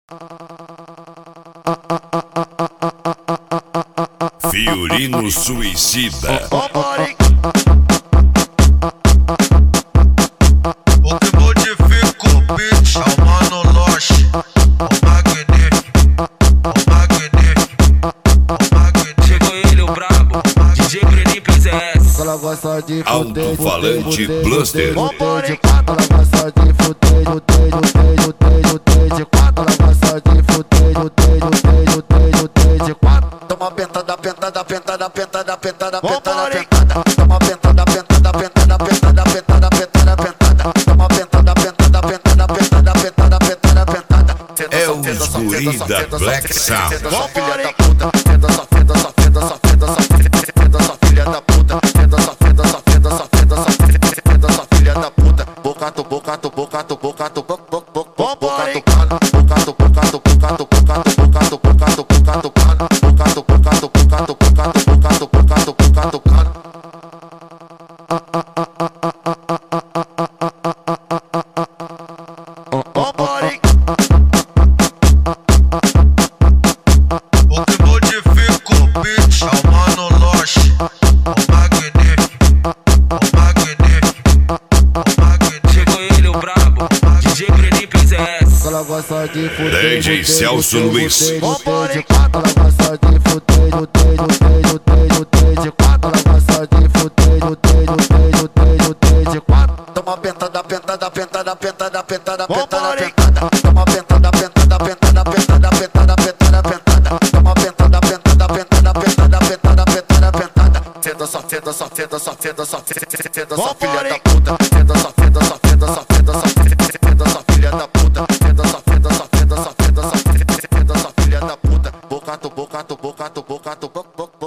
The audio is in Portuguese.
Fiorino Suicida. O que modifica o beat é o Mano Loche, o magnífico, o magnífico, o magnífico. Chegou ele, o brabo, DJ Breninho PZS. Ela gosta de Alto-falante Bluster. Ela gosta de fuder de quatro. Ela gosta de fuder de quatro. Toma pentada, pentada, pentada, pentada, pentada, pentada, pentada. Toma pentada, pentada, pentada, pentada, pentada, pentada, pentada. Toma pentada, pentada, pentada, pentada, pentada, pentada, pentada. É os guri da Black Sound. Sua filha da puta, feda, só feda, só feda, só feda, só feda, sua filha da puta, feda, só feda, só feda, só feda, só feda, sua filha da puta. Bocato, bocato, bocato, bocato, bocato, bocato, bocato, bocato, bocato, bocato, bocato, bocato, bocato, bocato, bocato, bocato, bocato, bocato, bocato, bocato. O que modifica o beat é o Mano Loche, o magnífico, o magnífico, o magnífico. Chegou ele, o brabo, DJ Breninho PZS. Ela gosta de fuder DJ Celso Luiz. de quatro. Ela gosta de fuder de quatro. Ela gosta de fuder de quatro. Toma pentada, pentada, pentada, pentada, pentada, pentada, pentada. Toma pentada, pentada, pentada, pentada, pentada, pentada, pentada. Toma pentada, pentada, pentada, pentada, pentada, pentada, pentada. Feda, só feda, só feda, só feda, só feda, só filha da puta. Feda, só feda, só feda, só feda, só feda, só filha da puta. Feda, só feda, só feda, só feda, só feda, só filha da puta. Bocato, bocato, bocato, bocato, bocato.